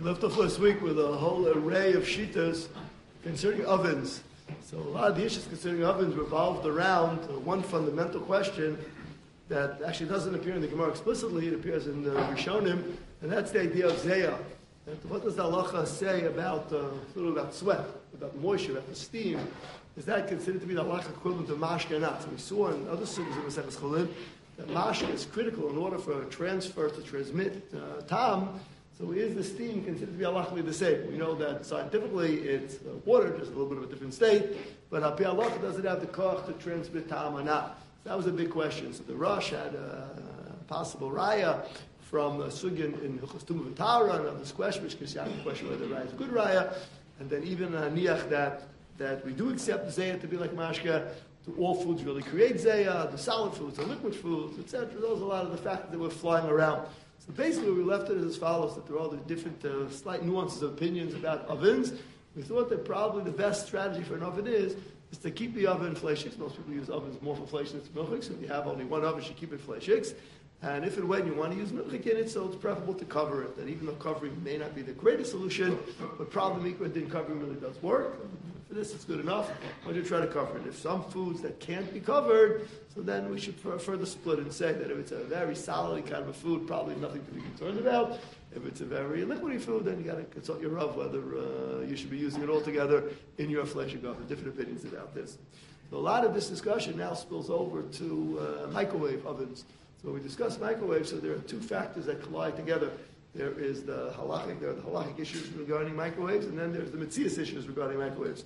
left off last week with a whole array of shitas concerning ovens. So a lot of the issues concerning ovens revolved around one fundamental question that actually doesn't appear in the Gemara explicitly. It appears in the Rishonim, and that's the idea of zeya. What does the halacha say about sweat, about the moisture, about the steam? Is that considered to be the halacha equivalent of mashke or not? So we saw in other sugyas in Maseches Chulin that mashke is critical in order for a transfer to transmit tam. So is the steam considered to be halachically the same? We know that scientifically it's water, just a little bit of a different state, but Hapi halacha does it have the koch to transmit tam or not? So that was a big question. So the Rosh had a possible raya from Sugyan in Hilchos Tumah V'Tara, and of this question, which is the question whether the raya is a good raya, and then even niach that we do accept zeya to be like mashke. To all foods really create zeya, the solid foods, the liquid foods, etc. Those are a lot of the factors that were flying around. So basically, we left it as follows: that there are all the different slight nuances of opinions about ovens. We thought that probably the best strategy for an oven is to keep the oven fleishiks. Most people use ovens more for fleishiks than milchiks. So if you have only one oven, you should keep it fleishiks. And if and when you want to use milchik in it, so it's preferable to cover it. And even though covering may not be the greatest solution, but probably mikvah din covering really does work. For this, it's good enough. Why don't you try to cover it? If some foods that can't be covered, so then we should further split and say that if it's a very solid kind of a food, probably nothing to be concerned about. If it's a very liquidy food, then you got to consult your Rav whether you should be using it all together in your fleshik oven. Different opinions about this. So a lot of this discussion now spills over to microwave ovens. So we discussed microwaves, so there are two factors that collide together. There are the halachic issues regarding microwaves, and then there's the metzias issues regarding microwaves.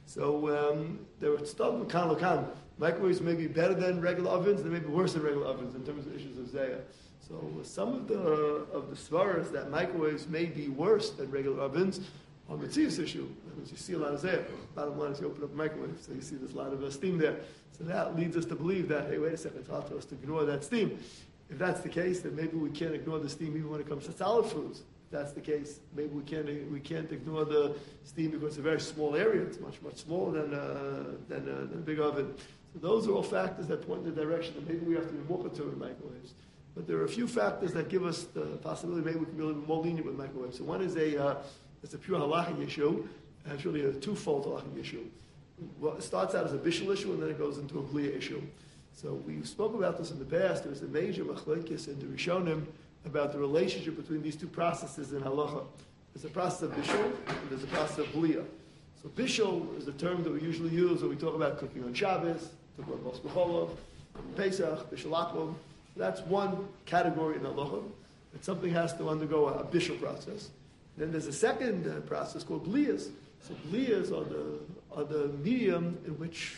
So there are stuff kan. Microwaves may be better than regular ovens, they may be worse than regular ovens in terms of issues of zeya. So some of the svaras that microwaves may be worse than regular ovens on the metzias issue. Because you see a lot of zeya. Bottom line is you open up a microwave, so you see there's a lot of steam there. So that leads us to believe that, hey, wait a second, it's hard for us to ignore that steam. If that's the case, then maybe we can't ignore the steam even when it comes to solid foods. If that's the case, maybe we can't ignore the steam because it's a very small area. It's much, much smaller than a big oven. So those are all factors that point in the direction that maybe we have to be more perturbed with microwaves. But there are a few factors that give us the possibility maybe we can be a little bit more lenient with microwaves. So one is it's a pure halachic issue, and it's really a twofold halachic issue. Well, it starts out as a bishul issue, and then it goes into a bliya issue. So we spoke about this in the past. There's a major machlekes in the Rishonim about the relationship between these two processes in halacha. There's a process of bishul, and there's a process of bliya. So bishul is the term that we usually use when we talk about cooking on Shabbos, talk about Mos B'cholov, Pesach, bishul aklom. That's one category in halacha. That something has to undergo a bishul process. Then there's a second process called bliyas. So bliyas are the medium in which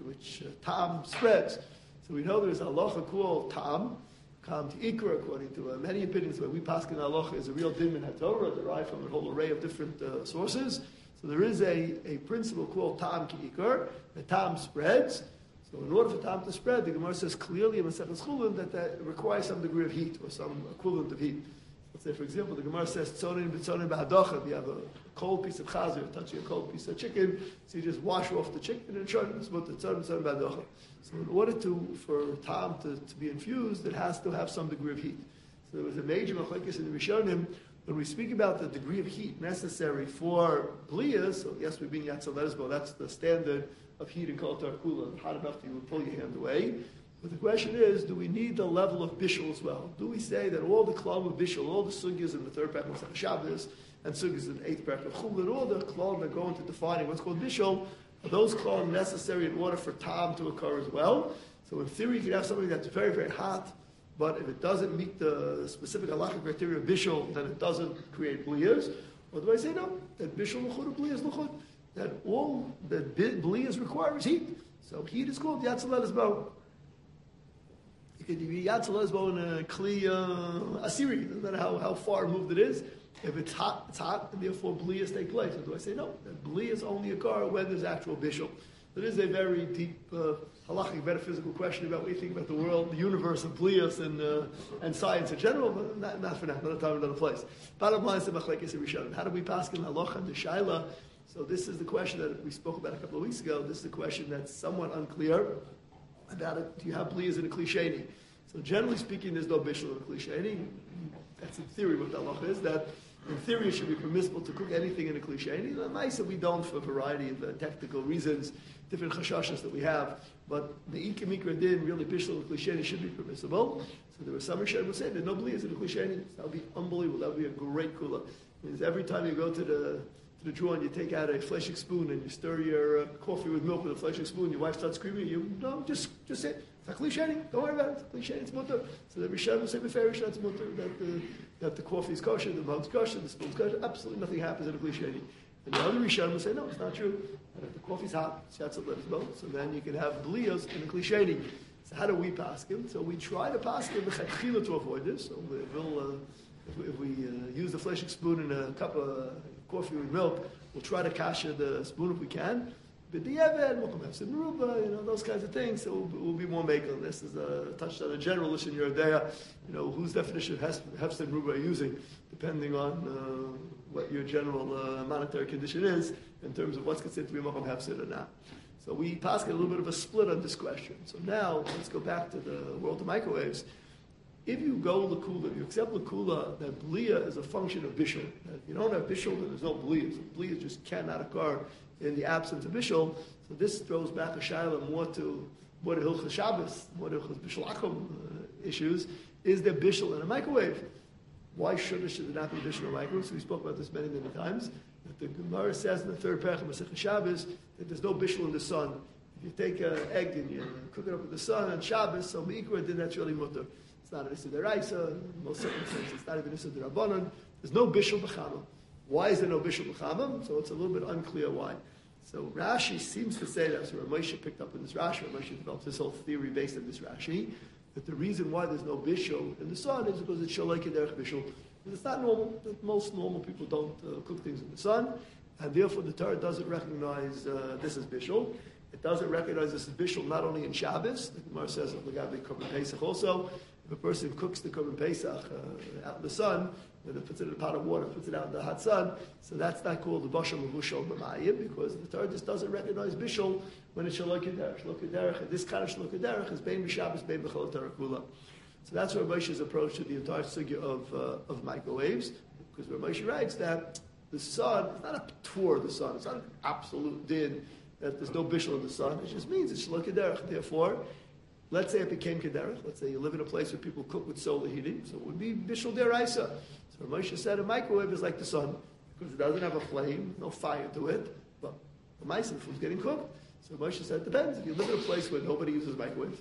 tam spreads. So we know there's a halacha called tam to ikra, according to many opinions. Where we paskin halacha is a real din min haTorah, derived from a whole array of different sources. So there is a principle called tam ki ikra. The tam spreads. So in order for tam to spread, the Gemara says clearly in Maseches Chulin that requires some degree of heat or some equivalent of heat. Let's say, for example, the Gemara says tzonin b'tzonin b'hadocha. You have a cold piece of chazer, touching a cold piece of chicken, so you just wash off the chicken and shun. It's about the tzonin b'tzonin b'hadocha. So in order for tam to be infused, it has to have some degree of heat. So there was a major machlekes in the Rishonim when we speak about the degree of heat necessary for bliyas. So yes, we being Yatzel Lesbo, that's the standard of heat in Kol Tarkula, hot enough that you would pull your hand away. But the question is, do we need the level of bishul as well? Do we say that all the klal of bishul, all the sugyas in the third parak of Shabbos, and sugyas in the eighth parak of Chulin, all the klal that go into defining what's called bishul, are those klal necessary in order for tam to occur as well? So in theory, you could have something that's very, very hot, but if it doesn't meet the specific halachic criteria of bishul, then it doesn't create bliyas. Or do I say no? That bishul l'chud, bliyas l'chud. That all that bliyas require is heat. So heat is called Yatzel Lesbo. You could be Yatzel Lesbo in a Kli Asiri. Doesn't matter how far removed it is. If it's hot, and therefore bliyas take place. So do I say no? That bliyas only occur when there's actual bishul. There is a very deep halachic metaphysical question about what you think about the world, the universe of bliyas and science in general, but not for now, another time, another place. Bottom line is the machlekes Rishonim. How do we pass in halacha and the shaila? So this is the question that we spoke about a couple of weeks ago. This is the question that's somewhat unclear about it. Do you have bliyas in a klisheni? So generally speaking, there's no bishul in a klisheni. That's in theory what the halacha is, that in theory, it should be permissible to cook anything in a kli sheni. The ma'isa we don't for a variety of technical reasons, different chashashas that we have. But the Ika Mikra din, really bishul and kli sheni should be permissible. So there were some Rishonim who say that no bliyas in a kli sheni. That would be unbelievable. That would be a great kula. Means every time you go to the drawer and you take out a fleshing spoon and you stir your coffee with milk with a fleshing spoon, your wife starts screaming, just say, it's a kli sheni, don't worry about it, it's a kli sheni, it's mutter. So the Rishonim say, b'ferish, that's mutter, that the coffee is kosher, the mug's kosher, the spoon's kosher, absolutely nothing happens in a kli sheni. And the other Rishonim will say, no, it's not true. And if the coffee's hot, it's let us both. So then you can have bliyos in a kli sheni. So how do we paskin? So we try to paskin the to avoid this. So if we use the fleshing spoon in a cup of coffee with milk, we'll try to kasha the spoon if we can. But the Eved, Mokum Hefsid Meruba, those kinds of things. So we'll be more makel. This is touched on a general issue in your idea. Whose definition of Hefsid Meruba are you using, depending on what your general monetary condition is in terms of what's considered to be Mokum Hefsid or not. So we pass a little bit of a split on this question. So now let's go back to the world of microwaves. If you go Lakula, if you accept Lakula, that Bliya is a function of Bishul. If you don't have Bishul, then there's no Bliya. So Bliya just cannot occur in the absence of Bishul. So this throws back a Shaila more to Hilchas Shabbos, more to Hilchas Bishul Akum issues. Is there Bishul in a microwave? Why should there not be Bishul in a microwave? So we spoke about this many, many times. That the Gemara says in the third parach of Masechah Shabbos that there's no Bishul in the sun. If you take an egg and you cook it up in the sun on Shabbos, so Meikra, then that's really mutter. It's not an Issa Deraisa, in most circumstances, it's not even Issa Derabanan. There's no Bishul B'chama. Why is there no Bishul B'chama? So it's a little bit unclear why. So Rashi seems to say that, so Ramosha picked up in this Rashi, Ramosha developed this whole theory based on this Rashi, that the reason why there's no Bishul in the sun is because it's Shalai Kederech Bishul. Because it's not normal, most normal people don't cook things in the sun, and therefore the Torah doesn't recognize this as Bishul. It doesn't recognize this as Bishul not only in Shabbos, the Gemara says in Lagabi Korban Pesach also. If a person cooks the Korban Pesach out in the sun, then it puts it in a pot of water, puts it out in the hot sun, so that's not called the Bashal Mavushal B'mayim, because the Torah just doesn't recognize Bishul when it's Shalok Kederech. Shalok Kederech, this kind of Shalok Kederech is Bein B'Shabbos, Bein B'Chol Torah Kula. So that's Rav Moshe's approach to the entire sugya of microwaves, because Rav Moshe writes that the sun is not a tour of the sun, it's not an absolute din that there's no bishul in the sun. It just means it's shalok kederech. Therefore, let's say it became kederech. Let's say you live in a place where people cook with solar heating, so it would be bishul deraisa. So Moshe said a microwave is like the sun because it doesn't have a flame, no fire to it, but the mice and the food's getting cooked. So Moshe said it depends. If you live in a place where nobody uses microwaves,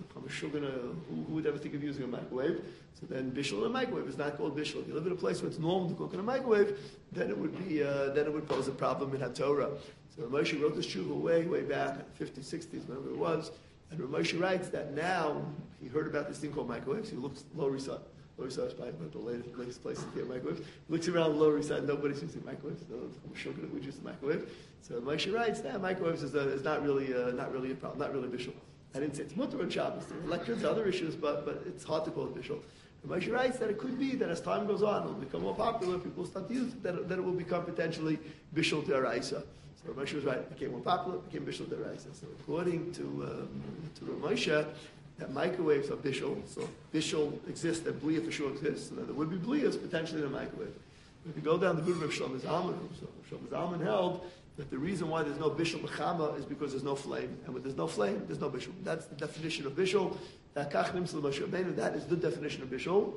who would ever think of using a microwave? So then bishul in a microwave is not called bishul. If you live in a place where it's normal to cook in a microwave, then it would pose a problem in HaTorah. So Moshe wrote this tshuva way back in the 50s, 60s, whenever it was. And Moshe writes that now he heard about this thing called microwaves. He looks Lower East Side. Lower East Side is probably one of the latest places to get microwaves. He looks around Lower East Side, nobody's using microwaves. So I'm sure we use the microwave. So Moshe writes that microwaves is not really a problem, not really bishul. I didn't say it's mutter on Shabbos. There are elections, other issues, but it's hard to call it bishul. And Moshe writes that it could be that as time goes on, it will become more popular, people will start to use it, then it will become potentially bishul deraisa. So Rav Moshe was right. It became more popular. It became bishul deraisa. So according to Rav Moshe, that microwaves are bishul. So bishul exists, that bliya for sure exists. So there would be bliyas potentially in a microwave. If you go down the route of Shlomo Zalman, Shlomo Zalman held that the reason why there's no bishul b'chama is because there's no flame, and when there's no flame, there's no bishul. That's the definition of bishul. That is the definition of bishul.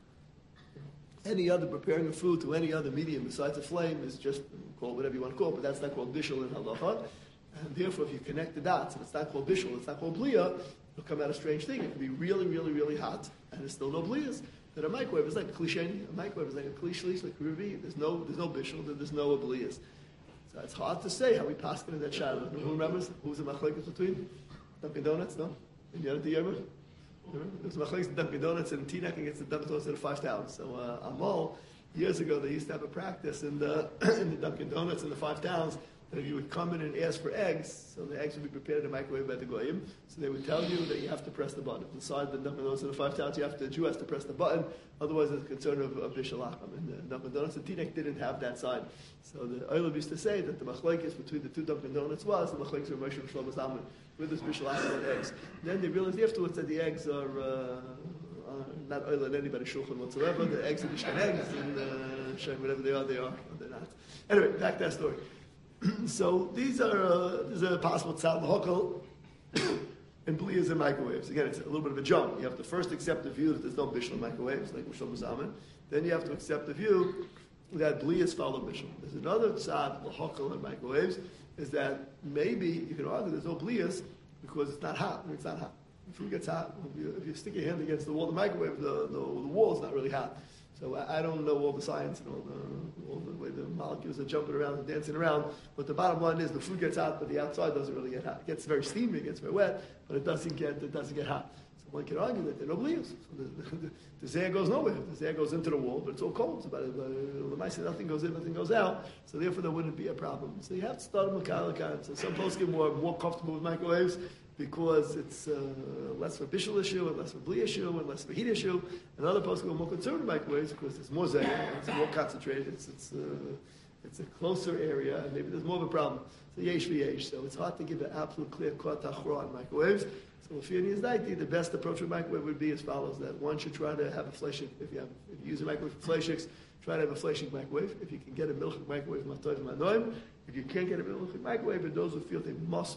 Any other preparing of food to any other medium besides a flame is just called whatever you want to call it, but that's not called bishul in halacha. And therefore, if you connect the dots, and it's not called bishul, it's not called bliya, it'll come out a strange thing. It can be really, really, really hot, and there's still no bliyas. But a microwave is like a klisheni. A microwave is like a klishlish, like a rivi. There's no bishul, there's no bliyas. So it's hard to say how we passed in that shadow. Who remembers? Who was the machlekes between? Dunkin' Donuts, no? In the other Yerma? There was machlekes Dunkin' Donuts and Teaneck against the Dunkin' Donuts in the 5 towns. So Amal, years ago, they used to have a practice in the Dunkin' Donuts in the 5 towns that if you would come in and ask for eggs, so the eggs would be prepared in a microwave by the goyim, so they would tell you that you have to press the button. Inside the Dunkin' Donuts in the 5 towns, the Jew has to press the button, otherwise there's a concern of bishul akum. And the Dunkin' Donuts and Teaneck didn't have that sign. So the Oilam used to say that the machlekes between the two Dunkin' Donuts was the machlekes of Moshe and Shlomo Zalman with this bishul akum on eggs. And then they realized afterwards that the eggs are not oil in anybody's shulchan whatsoever. The eggs are Mishkan eggs, and Hashem, whatever they are, or they're not. Anyway, back to that story. So these are possible tzad l'hokal and bliyas and microwaves. Again, it's a little bit of a jump. You have to first accept the view that there's no bishul microwaves, like Rishon Zaman. Then you have to accept the view that bliyas follow bishul. There's another tzad l'hokal and microwaves, is that maybe you can argue there's no bliyas because it's not hot. It's not hot. If food gets hot, if you stick your hand against the wall, the microwave, the wall is not really hot. So I don't know all the science and all the way the molecules are jumping around and dancing around. But the bottom line is the food gets hot, but the outside doesn't really get hot. It gets very steamy, it gets very wet, but it doesn't get hot. So one can argue that there are no bliyas. So the zayah goes nowhere. The zayah goes into the wall, but it's all cold. So nothing goes in, nothing goes out. So therefore there wouldn't be a problem. So you have to start with mechanical. So some folks get more comfortable with microwaves because it's less of a bishul issue and less of a bli issue and less of a heat issue. And other folks get more concerned with microwaves because it's more zayah, it's more concentrated, it's a closer area, and maybe there's more of a problem. So yesh v'yesh. So it's hard to give an absolute clear cut achra on microwaves. So if you're in Yizdaiti, the best approach with microwave would be as follows: that one should try to have a fleshik. If you use a microwave for fleshiks, try to have a fleshik microwave. If you can get a milchik microwave, matov manoim. If you can't get a milchik microwave, and those who feel they must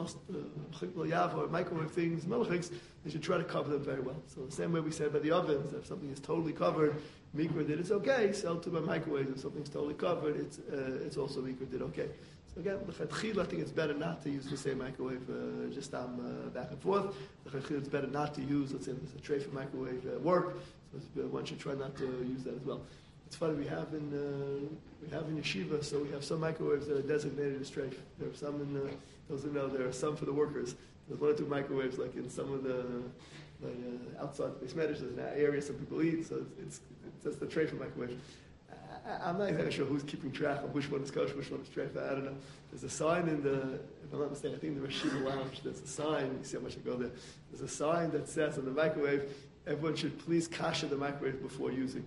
or microwave things, milchiks, they should try to cover them very well. So the same way we said about the ovens, if something is totally covered, mikra did it's okay. Sell to by microwave. If something's totally covered, it's also mikra did okay. So again, I think it's better not to use the same microwave just back and forth. It's better not to use, let's say there's a tray for microwave at work, so one should try not to use that as well. It's funny, we have in yeshiva, so we have some microwaves that are designated as treif. There are some those who know, there are some for the workers. There's 1 or 2 microwaves, like in some of the outside the Smedish, there's an area some people eat, so it's the tray for microwave. I'm not exactly sure who's keeping track of which one is kosher, which one is treif. I don't know. There's a sign if I'm not mistaken, I think in the Rashiva Lounge, there's a sign, you see how much I go there. There's a sign that says on the microwave, everyone should please kasha the microwave before using.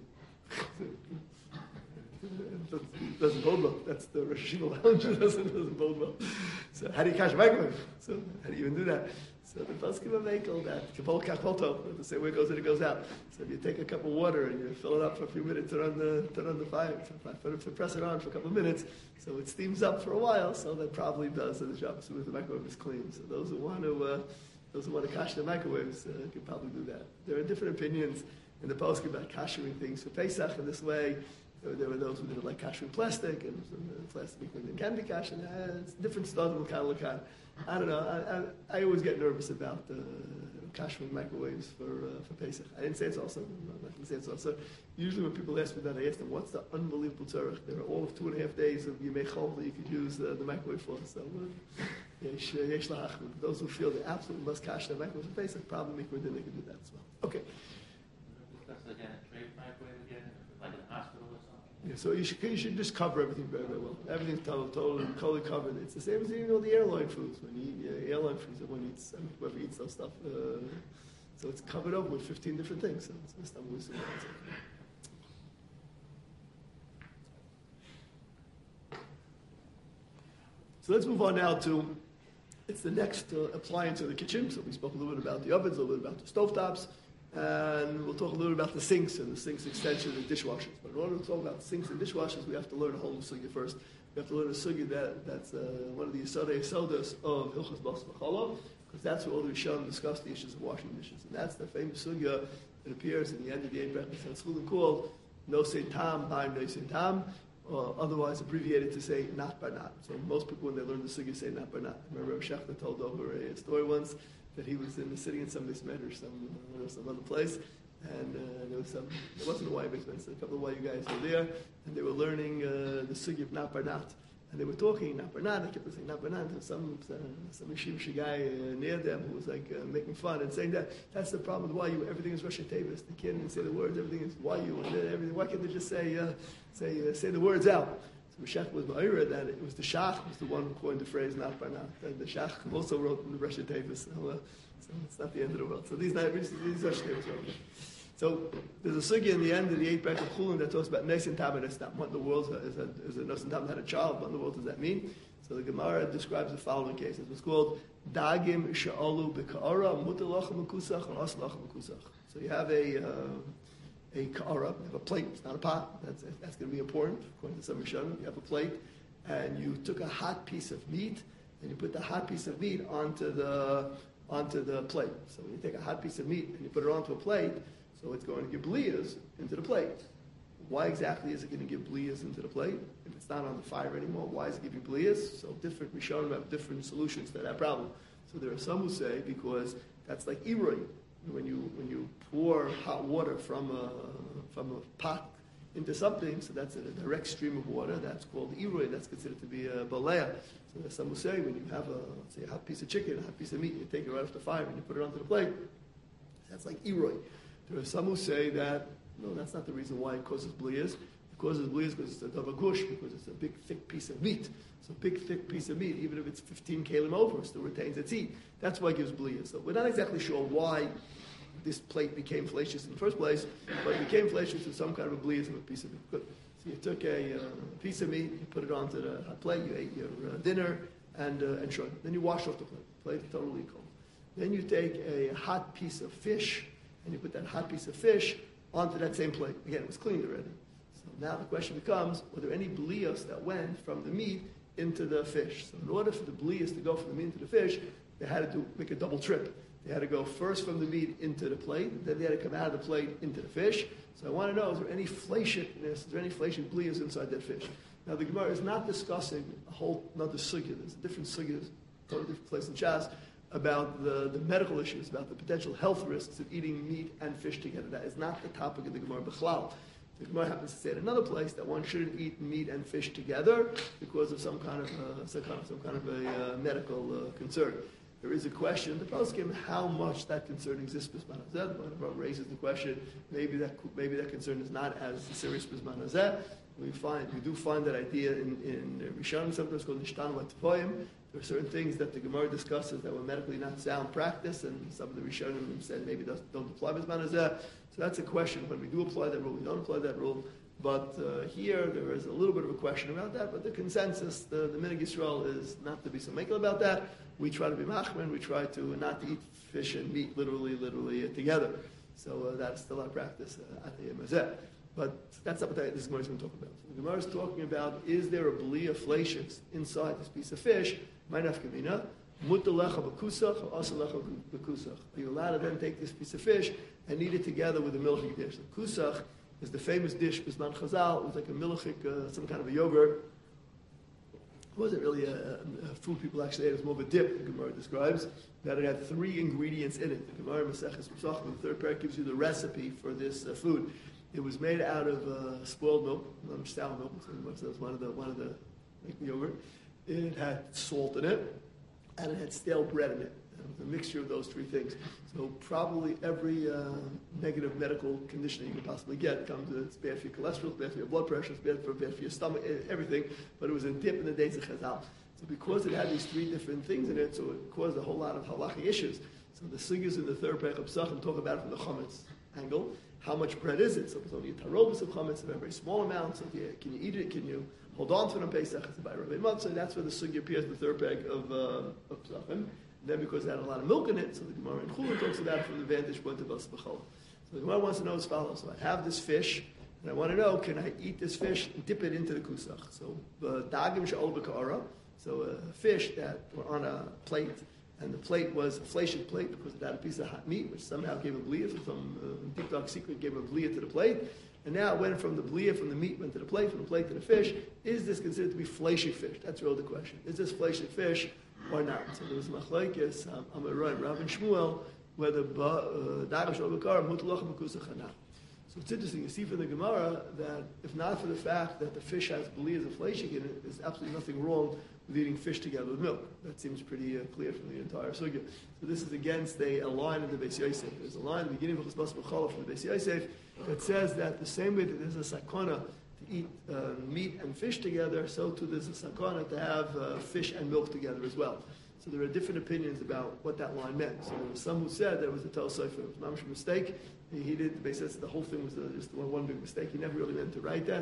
It doesn't bode well. That's the Rosh Hashanah lounge. It doesn't bode well. So how do you cash a microwave? So how do you even do that? So the poskim are makel that kavol kachvolto. The same way it goes in, it goes out. So if you take a cup of water and you fill it up for a few minutes, turn on the fire, press it on for a couple of minutes, so it steams up for a while. So that probably does the job as soon as the microwave is clean. So those who want to cash their microwaves can probably do that. There are different opinions in the poskim about kashering things for Pesach in this way. There were those who did it like kashering plastic, and plastic can be kashed. It's different stuff. I don't know. I always get nervous about kashering microwaves for Pesach. I didn't say it's also. I'm not going to say it's also. Usually when people ask me that, I ask them, what's the unbelievable tzarech? There are all of 2.5 days of Yemei Chol that you could use the microwave for. So yesh lahachmid. Those who feel they absolutely must cash their microwave for Pesach, probably they can do that as well. Okay. Yeah, so you should just cover everything very, very well. Everything's totally covered. It's the same as eating all the airline foods. When you eat airline foods, everyone eats, whoever eats those stuff. So it's covered up with 15 different things. So let's move on now to, it's the next appliance of the kitchen. So we spoke a little bit about the ovens, a little bit about the stovetops. And we'll talk a little about the sinks and the sinks extension and dishwashers. But in order to talk about sinks and dishwashers, we have to learn a whole sugya first. We have to learn a sugya that's one of the Yesodas of Hilchos Bas V'Cholov, because that's where all the Rishonim discuss the issues of washing dishes. And that's the famous sugya that appears in the end of the 8 Brachos HaTzchulin called Nosei Tam, Ba'im Nosei Tam, otherwise abbreviated to say not bar not. So most people, when they learn the sugya, say not bar not. I remember Rabbi Shechta told over a story once that he was sitting in some Bismet or some other place, and there wasn't a Y Bismet, so a couple of YU guys were there, and they were learning the sugya of not bar not. And they were talking, not bar not, they kept saying not bar not, and some yeshivish guy near them who was like making fun and saying that's the problem with YU, everything is Rosh Tevis, they can't even say the words, everything is YU, and everything, why can't they just say the words out? So Shach was ma'ira that it was the Shach was the one who coined the phrase not bar not. And the Shach also wrote in the Rosh Tevis, so it's not the end of the world. So these Rosh Tevis are okay. So there's a sugya in the end of the 8 Brachos HaTzchulin that talks about Nes and Tam and Estam. What in the world is a Nes and Tam had a child? What in the world does that mean? So the Gemara describes the following cases. It's called Dagim Sha'alu B'Ka'ara Mutalach Mekusach and Aslach Mekusach. So you have a a ka'ara, you have a plate, it's not a pot, that's going to be important, according to some Rishonim. You have a plate, and you took a hot piece of meat, and you put the hot piece of meat onto the plate. So when you take a hot piece of meat and you put it onto a plate, so it's going to give bliyas into the plate. Why exactly is it going to give bliyas into the plate? If it's not on the fire anymore, why is it giving bliyas? So different Rishonim have different solutions to that problem. So there are some who say because that's like irui. When you pour hot water from a pot into something, so that's a direct stream of water. That's called irui. That's considered to be a balea. So there's some who say when you have a hot piece of chicken, a hot piece of meat, you take it right off the fire and you put it onto the plate. That's like irui. There are some who say that no, that's not the reason why it causes bliyas. It causes bliyas because it's a davar gush, because it's a big thick piece of meat. So a big thick piece of meat, even if it's 15 kalim over, still retains its heat. That's why it gives bliyas. So we're not exactly sure why this plate became fallacious in the first place, but it became fallacious with some kind of a bliyas of a piece of meat. Good. So you took a piece of meat, you put it onto the hot plate, you ate your dinner, and sure. Then you wash off the plate. Plate is totally cold. Then you take a hot piece of fish, and you put that hot piece of fish onto that same plate. Again, it was cleaned already. So now the question becomes, were there any bliyos that went from the meat into the fish? So in order for the bliyos to go from the meat into the fish, they had to make a double trip. They had to go first from the meat into the plate, then they had to come out of the plate into the fish. So I want to know, is there any fleshikness, is there any fleshik bliyos inside that fish? Now the Gemara is not discussing a whole another sugya. There's a different sugya, totally different place in Shas, about the medical issues, about the potential health risks of eating meat and fish together. That is not the topic of the Gemara B'chlal. The Gemara happens to say in another place that one shouldn't eat meat and fish together because of some kind of a medical concern. There is a question, the poskim, how much that concern exists b'zman hazeh. One of our raises the question, maybe that concern is not as serious b'zman hazeh. We do find that idea in Rishonim, sometimes called Nishtanu Atvoim. There are certain things that the Gemara discusses that were medically not sound practice, and some of the Rishonim said maybe don't apply b'zman hazeh. So that's a question. When we do apply that rule, we don't apply that rule. But here there is a little bit of a question about that. But the consensus, the Minig Yisrael, is not to be so makel about that. We try to be machman. We try to not to eat fish and meat literally together. So that's still our practice at the Yemazeh. But that's not what this Gemara is going to talk about. So the Gemara is talking about, is there a bli of fleshix inside this piece of fish? Ma'naf kamina. Mutalecha b'kusach or asalecha b'kusach. Are you allowed to then take this piece of fish and eat it together with a milchik dish? The kusach is the famous dish, Bisman Chazal. It was like a milchik, some kind of a yogurt. It wasn't really a food people actually ate. It was more of a dip, the Gemara describes, that it had 3 ingredients in it. The Gemara Maseches Pesachim, the third parak, gives you the recipe for this food. It was made out of spoiled milk, not sour milk, so it was one of the like yogurt. It had salt in it, and it had stale bread in it. It was a mixture of those 3 things. So probably every negative medical condition that you can possibly get comes with it's bad for your cholesterol, it's bad for your blood pressure, it's bad for your stomach, everything. But it was a dip in the days of Chazal. So because it had these 3 different things in it, so it caused a whole lot of halachic issues. So the sugyas in the third parak of Pesachim talk about it from the chametz angle. How much bread is it? So it's only a tarobas of chametz, a very small amount. So can you eat it? Can you hold on to it on Pesach? It's by Rabbi Matzah. That's where the sugya appears in the third parak of Pesachim. Then because it had a lot of milk in it, so the Gemara in Chulin talks about it from the vantage point of Bas B'chol. So the Gemara wants to know as follows. So I have this fish, and I want to know, can I eat this fish and dip it into the kusach? So the dagim she'ol b'ka'ara, so a fish that were on a plate, and the plate was a fleshik plate because it had a piece of hot meat, which somehow gave a bliyah, so some deep dark secret gave a bliyah to the plate. And now it went from the bliyah, from the meat, went to the plate, from the plate to the fish. Is this considered to be fleshik fish? That's really the question. Is this fleshik fish or not? So there was machlokes, Amoraim, Rav and Shmuel, whether dagim she'ol b'ka'ara mutalach b'kusach or not. So it's interesting, you see from the Gemara that if not for the fact that the fish has bliyahs of fleshik in it, there's absolutely nothing wrong with eating fish together with milk. That seems pretty clear from the entire sugya. So this is against a line in the Beis Yosef. There's a line at the beginning of Chesbas B'chala from the Beis Yosef that says that the same way that there's a sakana to eat meat and fish together, so too there's a sakana to have fish and milk together as well. So there are different opinions about what that line meant. So there were some who said that it was a Tel Sefer. It was a mistake. He did, the Beis says the whole thing was just one big mistake. He never really meant to write that.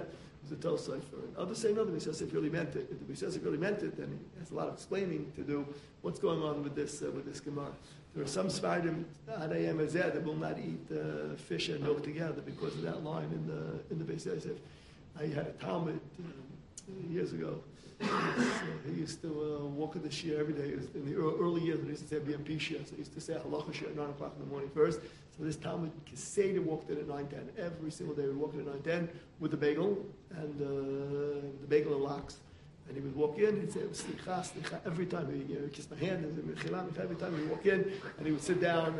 It's a Tel Sefer. Others say no, the Beis Yosef really meant it. If the Beis Yosef really meant it, then he has a lot of explaining to do. What's going on with this Gemara? There are some Sfardim that will not eat fish and milk together because of that line in the Beis Yosef. I had a Talmud years ago. He used to walk in the Shia every day. In the early years, when he used to say BMP Shia, so he used to say Halacha Shia at 9 o'clock in the morning first. So this Talmud Keseda walked in at 9:10. Every single day he would walk in at 9:10 with the bagel and the bagel and lox. And he would walk in, he'd say, Slicha, Slicha, every time he kissed my hand, and every time he would walk in, and he would sit down,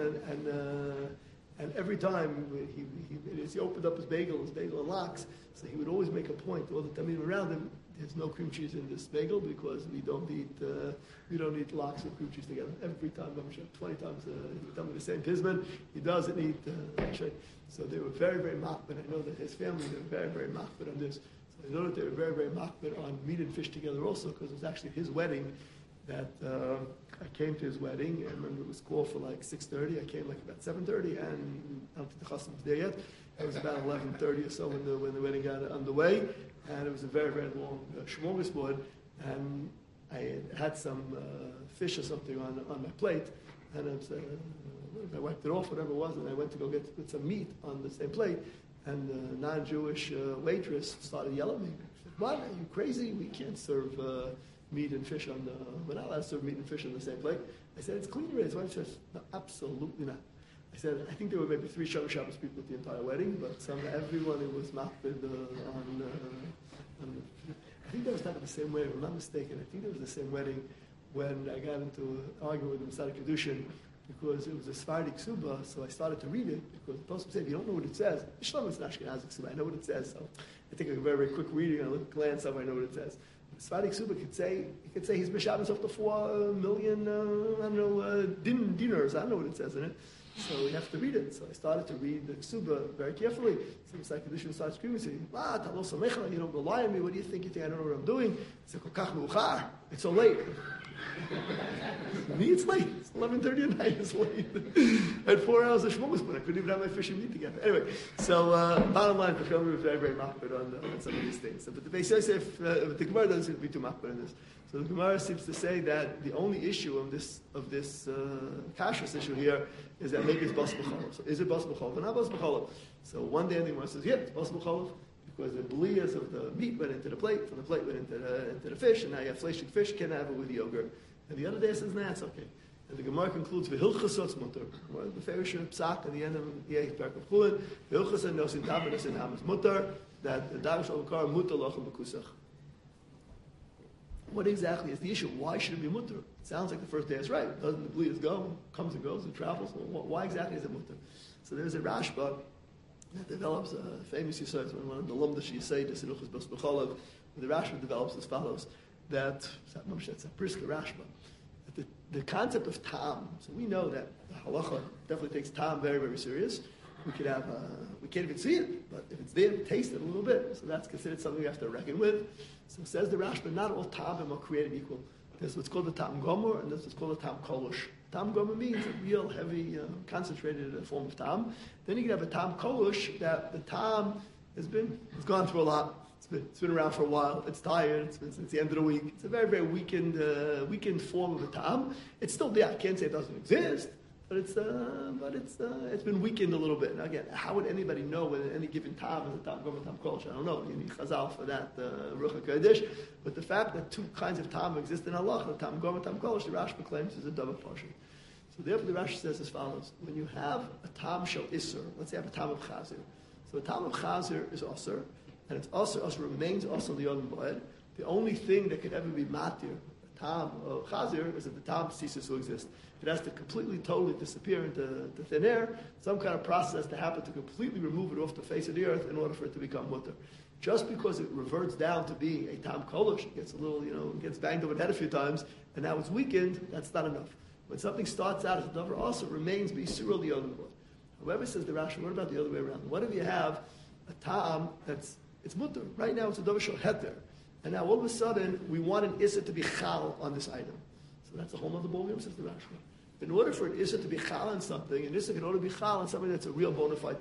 and every time he opened up his bagel and lox, so he would always make a point, all the time around him, there's no cream cheese in this bagel because we don't eat lox and cream cheese together. Every time, 20 times, he would tell me the same Pizman, he doesn't eat, so they were very, very machbet. I know that his family, they were very, very machbet on this. I know that they were very, very machbet on meat and fish together also, because it was actually his wedding that I came to his wedding. I remember it was called for like 6:30. I came like about 7:30, and I don't think the chassan was there yet. It was about 11:30 or so when the wedding got underway, and it was a very, very long smorgasbord, and I had some fish or something on my plate, and I wiped it off, whatever it was, and I went to go get some meat on the same plate. And the non-Jewish waitress started yelling at me. She said, "What? Are you crazy? We can't serve meat and fish we're not allowed to serve meat and fish on the same plate." I said, "It's clean already." His wife says, "No, absolutely not." I said, "I think there were maybe 3 Shomer Shabbos people at the entire wedding, but everyone who was machbed on I think that was not the same wedding, if I'm not mistaken. I think that was the same wedding when I got into an argument with the Masada Kedushin, because it was a Sephardic Ksuba, so I started to read it, because the Pasuk said, if you don't know what it says, Ishlam is an Ashkenazi Ksuba, I know what it says, so I take a very, very quick reading, and I glance up, I know what it says. The Sephardic Ksuba could say he's Mishabas of the 4 million, dinars, I don't know what it says in it, so we have to read it. So I started to read the Ksuba very carefully. So the Condition started screaming, saying, you don't rely on me, what do you think? You think I don't know what I'm doing? It's so late. For me, it's late. It's 11:30 at night. It's late. I had 4 hours of shmos, but I couldn't even have my fish and meat together. Anyway, so bottom line, the Shomer was very, very machbet on some of these things. So, but the Beis Yosef, the Gemara doesn't seem to be too machbet on this. So the Gemara seems to say that the only issue of this kashrus issue here is that maybe it's bas b'cholav. So is it bas b'cholav or not bas b'cholav? So one day the Gemara says, yeah, it's bas b'cholav, because the bliyas of the meat went into the plate, from the plate went into the fish, and now you have fleshig fish, you can't have it with yogurt. And the other day says, nah, it's okay. And the Gemara concludes, v'hilchasotz mutter. The Farish psak at the end of the 8th parak of Chulin, v'hilchasot nosin tam and nosin ham is mutter, that the darush al-kar mutter lochem b'kusach. What exactly is the issue? Why should it be mutter? It sounds like the first day is right. Doesn't the bliyas go, comes and goes, and travels? Well, why exactly is it mutter? So there's a Rashba that develops a famous Yisrael, one of the Lumdash Yisrael, the Siruchas Bas B'cholav, the Rashba develops as follows, that's a Brisker Rashba. The concept of tam, so we know that the halacha definitely takes tam very, very serious. We can't even see it, but if it's there, taste it a little bit. So that's considered something we have to reckon with. So says the Rashba, not all tamim are created equal. There's what's called the tam gomer, and there's what's called the tam kolush. Tam gomer means a real heavy, concentrated form of tam. Then you can have a tam kolush, that the tam it's gone through a lot. It's been around for a while. It's tired. It's been since the end of the week. It's a very, very weakened form of a tam. It's still there. I can't say it doesn't exist, but it's been weakened a little bit. Now again, how would anybody know whether any given tam is a tam gomer, tam kolush? I don't know. You need chazal for that ruach hakodesh. But the fact that 2 kinds of tam exist in Allah, the tam gomer, tam kolush, the Rashba claims is a double portion. So therefore, the Rashi says as follows: when you have a tam shel isser, let's say you have a tam of chazir. So a tam of chazir is osir. And it's also remains also the Yom Bo'ed. The only thing that could ever be matir, a tam or chazir, is that the tam ceases to exist. It has to completely, totally disappear into thin air. Some kind of process has to happen to completely remove it off the face of the earth in order for it to become mutter. Just because it reverts down to being a tam kolush, it gets a little, gets banged over the head a few times, and now it's weakened, that's not enough. When something starts out as a davar also remains b'yisur the Yom Bo'ed. However, says the Rashi, what about the other way around? What if you have a tam it's mutter. Right now it's a davar shel heter. And now all of a sudden we want an issa to be chal on this item. So that's a whole other ballgame, says the Rashi. In order for an issa to be chal on something, an issa can only be chal on something that's a real bona fide tam. If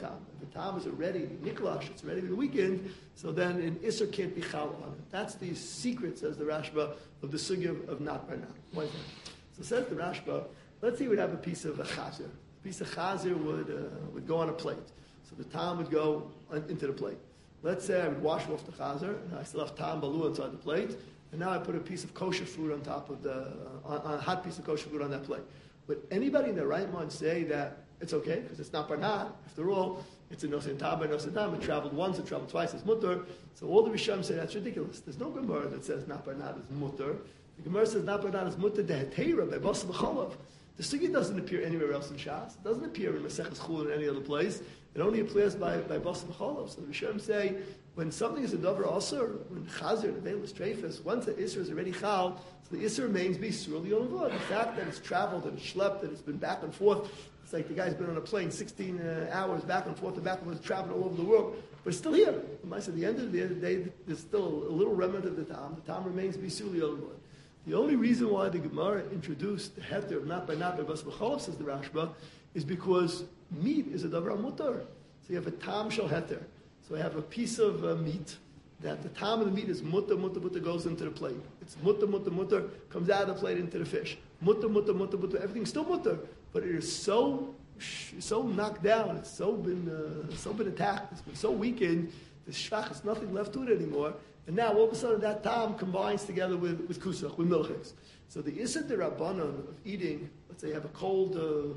the tam is already niklash, it's already been weakened, so then an Isser can't be chal on it. That's the secret, says the Rashba, of the sugya of not barna. Why is that? So says the Rashba, let's say we'd have a piece of a chazer. A piece of chazer would go on a plate. So the tam would go into the plate. Let's say I would wash off the chazer, and I still have tam balu inside the plate, and now I put a piece of kosher food on top of a hot piece of kosher food on that plate. Would anybody in their right mind say that it's okay, because it's not barna? After all, it's a nosen tam by nosen tam. It traveled once, it traveled twice, it's mutter. So all the Rishonim say that's ridiculous. There's no Gemara that says not barna is mutter. The Gemara says not barna is mutter dehetera by basa v'cholav. The sugya doesn't appear anywhere else in Shas. It doesn't appear in Maseches Chulin or any other place. It only appears by basa v'cholav. So the Rishonim say when something is a davar asur, when chazer, the veil is treifus, once the isser is already chal, so the isser remains bisur liyolavad. The fact that it's traveled and it's schlepped and it's been back and forth, it's like the guy's been on a plane 16 hours back and forth, traveling all over the world, but it's still here. At the end of the day, there's still a little remnant of the tam. The tam remains bisur liyolavad. The only reason why the Gemara introduced the heter of not by bas b'cholav, says the Rashba, is because meat is a davar mutar. So you have a tam shel heter. So I have a piece of meat that the tam of the meat is mutter goes into the plate. It's mutter comes out of the plate into the fish. Mutter, everything's still mutter, but it is so knocked down. It's so been attacked. It's been so weakened. The shvach has nothing left to it anymore. And now all of a sudden that tam combines together with kusach, with milchiks. So the isad derabbanan of eating, let's say you have a cold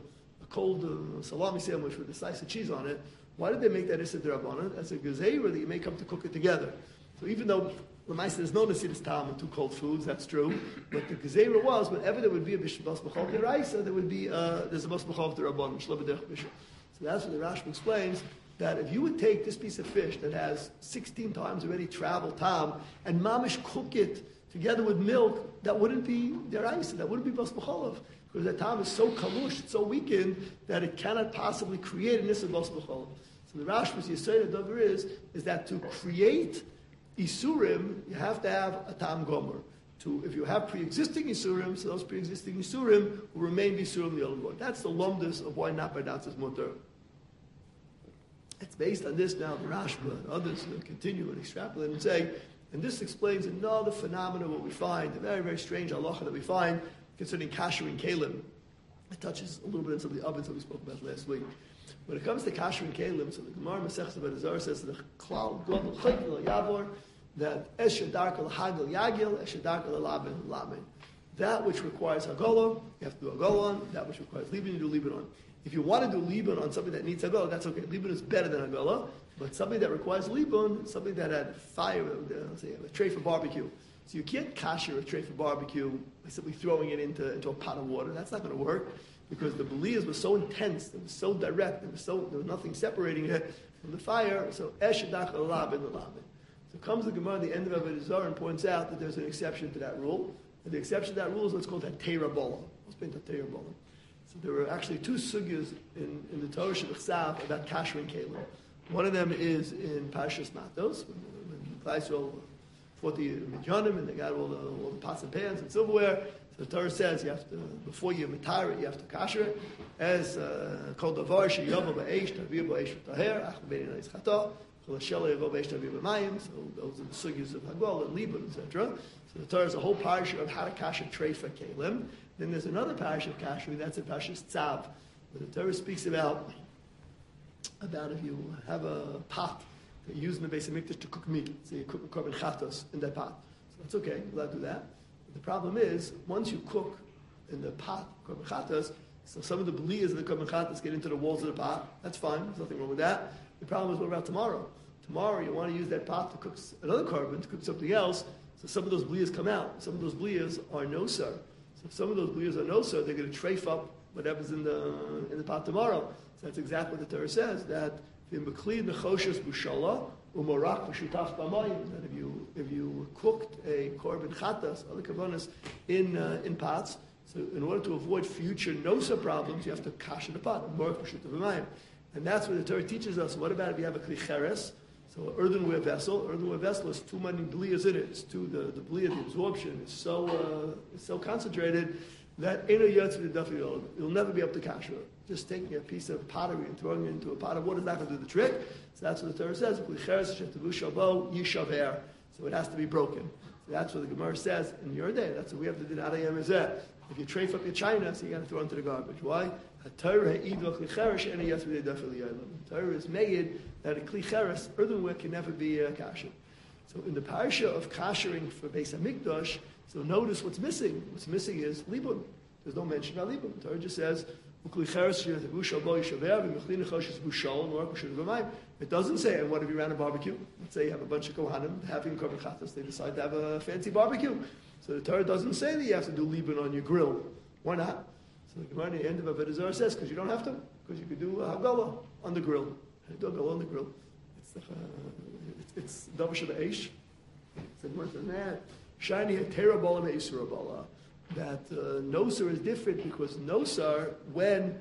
salami sandwich with a slice of cheese on it. Why did they make that isad derabbanan? As a gezeira that you may come to cook it together. So even though Lamaisa there's no nesidas tam in two cold foods, that's true. But the gezeira was whenever there would be a bishul bas b'chol deraisa, there would be there's a bas b'chol derabbanan shlabedech bishul. So that's what the Rashba explains. That if you would take this piece of fish that has 16 times already traveled tam and mamish cook it together with milk, that wouldn't be deraisa, that wouldn't be bas b'cholav, because that tam is so kalush, it's so weakened that it cannot possibly create an issa bas b'cholav. So the Rashba's Yisrael Dover is that to create isurim, you have to have a tam gomer. If you have pre-existing isurim, so those pre-existing isurim will remain isurim the That's the lumdus of why not by dance is mutter. It's based on this now, the Rashba and others continue and extrapolate and say, and this explains another phenomenon what we find, a very, very strange halacha that we find concerning kasher and kalim. It touches a little bit into the ovens that we spoke about last week. When it comes to kasher and kalim, so the Gemara Masechta B'Nazar says the klal gadol chaykel yavor that eshedark al hagel yagil eshedark al laben lamen. That which requires hagala, you have to do hagala on. That which requires liban, you do liban on. If you want to do liban on something that needs hagala, that's okay. Liban is better than hagala, but something that requires liban, something that had fire, let's say a tray for barbecue. So you can't kasher a tray for barbecue by simply throwing it into a pot of water. That's not going to work because the beliyas was so intense, it was so direct, there was nothing separating it from the fire. So eshadach alabin alabin. So comes the Gemara at the end of Avodah Zarah and points out that there's an exception to that rule. And the exception to that rule is what's called a teirabola. What's been a teirabola? So there were actually two sugyas in the Torah Shebechsav about kasher and kalim. One of them is in Parshas Matos, when Klal Yisrael fought the Midyanim and they got all the pots and pans and silverware. So the Torah says you have to, before you retire it, you have to kasher it. As called davar sheyovo ba'esh tavir ba'esh v'taher ach b'bein ha'is chata kol hashela yavo ba'esh tavir b'mayim. So those are the sugyas of Hagol and Liban, etc. So the Torah is a whole parsha of how to kasher tray for kalim. Then there's another parsha of kasher, that's a Parshas Tzav, where the Torah speaks about if you have a pot that you use in the Beis Hamikdash to cook meat, so you cook a korban chatos in that pot. So that's okay, you're allowed to do that. But the problem is, once you cook in the pot korban chatos, so some of the beliyas of the korban chatos get into the walls of the pot. That's fine, there's nothing wrong with that. The problem is, what about tomorrow? Tomorrow you want to use that pot to cook another korban, to cook something else, so some of those beliyas come out. Some of those beliyas are no sir. So if some of those beliyas are no sir, they're going to trafe up whatever's in the pot tomorrow. So that's exactly what the Torah says, that if you cooked a korban chatas, other kavanas, in pots, so in order to avoid future nosa problems, you have to kasher the pot, and that's what the Torah teaches us. What about if you have a kli cheres, so an earthenware vessel? Earthenware vessel has too many bliyas in it. It's too the bliya, the absorption is so concentrated that Eino Yotz V'Dafei Olam. You'll never be able to kasher. Just taking a piece of pottery and throwing it into a pot of water is not going to do the trick. So that's what the Torah says. So it has to be broken. So that's what the Gemara says in your day. That's what we have to do. If you trafe up your china, so you got to throw it into the garbage. Why? Torah is made that a kli cheres, earthenware, can never be kasher. So in the parasha of kashering for Beis Hamikdash, so notice what's missing. What's missing is libun. There's no mention about libun. The Torah just says, it doesn't say, and what if you ran a barbecue? Let's say you have a bunch of Kohanim having korban chatas. They decide to have a fancy barbecue. So the Torah doesn't say that you have to do libun on your grill. Why not? So the Gemara at the end of Avodah Zarah says, because you don't have to. Because you could do a hagala on the grill. Do a hagala on the grill. It's davar shel eish. It's more than that. Shiny hetera bala me'isura bala. That nosar is different because nosar, when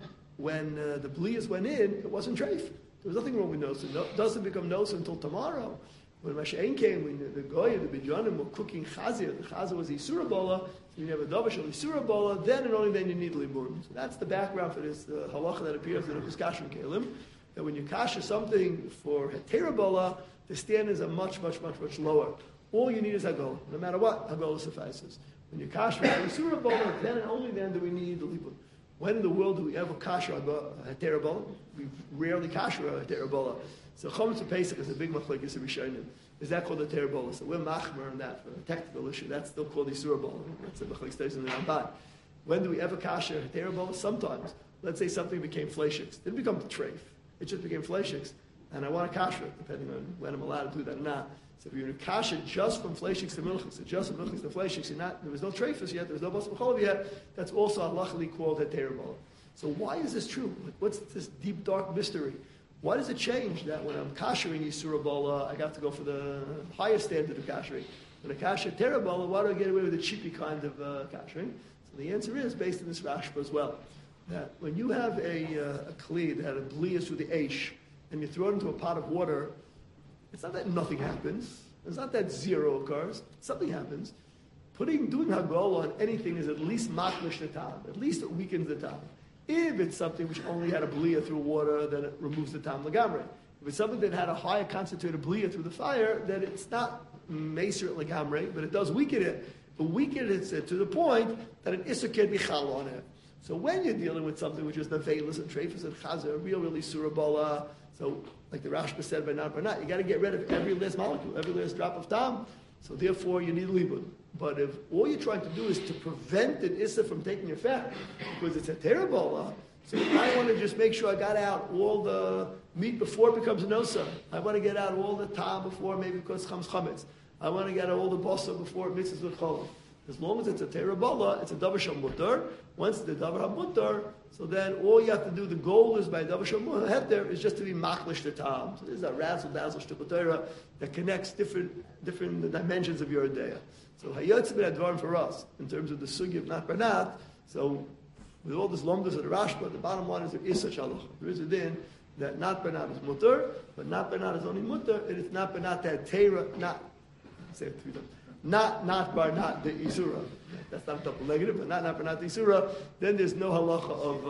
the blias went in, it wasn't treif. There was nothing wrong with nosar. It doesn't become nosar until tomorrow. When Masha'en came, when the Goya, the Bidyanim were cooking chazir, the chazir was isura bala, so you have a davar shel isura bala, then and only then you need libun. So that's the background for this halacha that appears in the Kuskashim Kelim, that when you kasher something for hetera bala, the standards are much, much, much, much lower. All you need is hagol. No matter what, hagol suffices. When you kasher isura bala, then and only then do we need the libun. When in the world do we ever kasher a hetera bala? We rarely kasher a hetera bala. So Chometz Pesach is a big machlokes of Rishonim. Is that called a hetera bala? So we're machmer on that for a technical issue. That's still called isura bala. That's a machlokes in the Ramban. When do we ever kasher a hetera bala? Sometimes. Let's say something became fleishiks. It didn't become treif. It just became fleishiks. And I want to kasher it, depending on when I'm allowed to do that or not. So if you're in a kasher just from fleishiks to milchiks, so just from milchiks to fleishiks, there was no treifus yet, there was no bas b'cholav yet, that's also halachically called a hetera bala. So why is this true? What's this deep, dark mystery? Why does it change that when I'm kashering Yisura Bala, I got to go for the higher standard of kashering? When I kasher hetera bala, why do I get away with the cheapy kind of kashering? So the answer is based on this Rashba as well. That when you have a kli that had a blias through the aish, and you throw it into a pot of water, it's not that nothing happens. It's not that zero occurs. Something happens. Doing hagala on anything is at least maklish the tam. At least it weakens the tam. If it's something which only had a bliya through water, then it removes the tam lagamre. If it's something that had a higher concentrated bliya through the fire, then it's not meser lagamre, but it does weaken it. But weaken it to the point that an issa can be chal on it. So when you're dealing with something which is nevelis and treifus and chazer, really surabala, so like the Rashba said by not, you got to get rid of every last molecule, every last drop of tam. So therefore you need libun. But if all you're trying to do is to prevent an issa from taking effect, because it's a terrible, so I want to just make sure I got out all the meat before it becomes a nosa. I want to get out all the tam before maybe because comes chametz. I want to get out all the bosa before it mixes with cholam. As long as it's a terabala, it's a davar shel mutar. Once the davar hamutar, so then all you have to do, the goal is by davar shel heter, is just to be maklish the tam. So this is a razzle dazzle shtickle Torah that connects different dimensions of your idea. So hayotz ben advarim for us in terms of the sugi of not bernat. So with all this lomdas of the Rashba, the bottom line is there is such halacha. There is a din that not bernat is mutar, but not bernat is only mutar, and it's not bernat that teira, not say it 3 times. Not the isura. That's not double negative, but not the isura. Then there's no halacha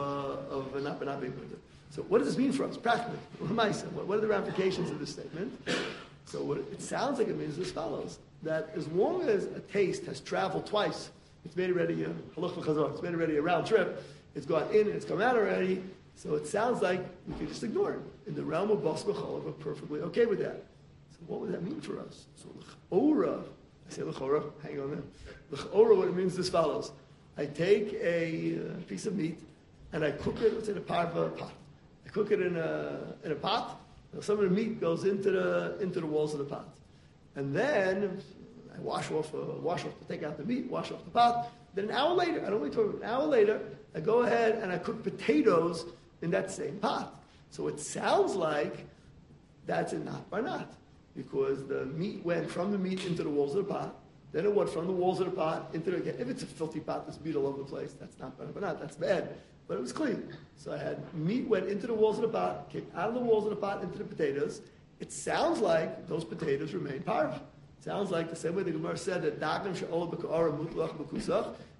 of not being mutar. So what does this mean for us practically? What are the ramifications of this statement? So what it sounds like it means is as follows: that as long as a taste has traveled twice, it's made already it's made already a round trip. It's gone in and it's come out already. So it sounds like we can just ignore it. In the realm of bas b'chol, we're perfectly okay with that. So what would that mean for us? So l'chora. I say l'chora, hang on there. L'chora, what it means is as follows. I take a piece of meat and I cook it, it's in a pot. I cook it in a pot. Some of the meat goes into the walls of the pot. And then I wash off to take out the meat, wash off the pot. Then an hour later, I don't wait for an hour later, I go ahead and I cook potatoes in that same pot. So it sounds like that's a not bar not. Because the meat went from the meat into the walls of the pot, then it went from the walls of the pot into the, if it's a filthy pot, there's meat all over the place, that's not bar not, that's bad. But it was clean. So I had meat went into the walls of the pot, came out of the walls of the pot into the potatoes. It sounds like those potatoes remain parv. Sounds like the same way the Gemara said that dagim she'olah b'ka'ara mutlach b'kusach.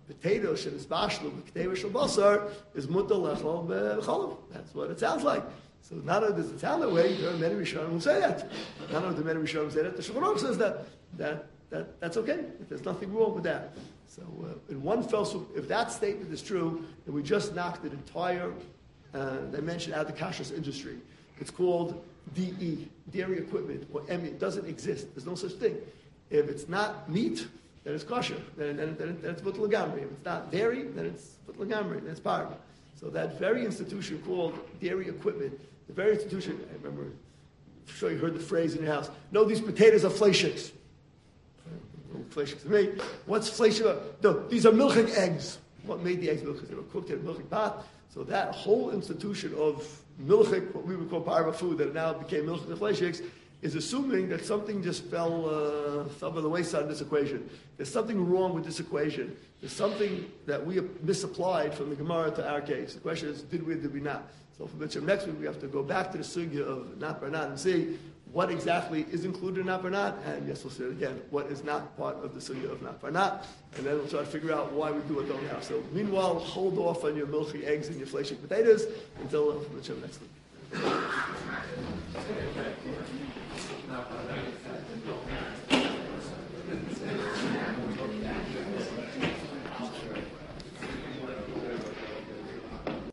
potatoes and bashlu b'kteva shel basar is mutar lechol b'cholav. That's what it sounds like. So not only does it sound that way, there are many Rishonim who say that. Not only do many Rishonim say that, the Shulchan Aruch says that's okay. There's nothing wrong with that. So in one fell swoop, if that statement is true, then we just knocked an entire dimension out of the kashrus industry. It's called DE, dairy equipment, or EMI. It doesn't exist. There's no such thing. If it's not meat, then it's kosher. Then it's mutar l'gamri. If it's not dairy, then it's mutar l'gamri. Then it's parva. So that very institution called dairy equipment, the very institution, I remember, I'm sure you heard the phrase in your house, no, these potatoes are fleishiks. Fleishiks to me. What's fleishik? No, these are milchik eggs. What made the eggs milchik? They were cooked in a milchik pot. So that whole institution of milchik, what we would call parva food, that now became milchik and fleishiks, is assuming that something just fell by the wayside in this equation. There's something wrong with this equation. There's something that we misapplied from the Gemara to our case. The question is, did we or did we not? So for next week, we have to go back to the sugya of not bar not and see what exactly is included in not bar not, and yes, we'll say it again, what is not part of the sugya of not bar not, and then we'll try to figure out why we do it don't have. So meanwhile, hold off on your milky eggs and your fleshing potatoes until next week.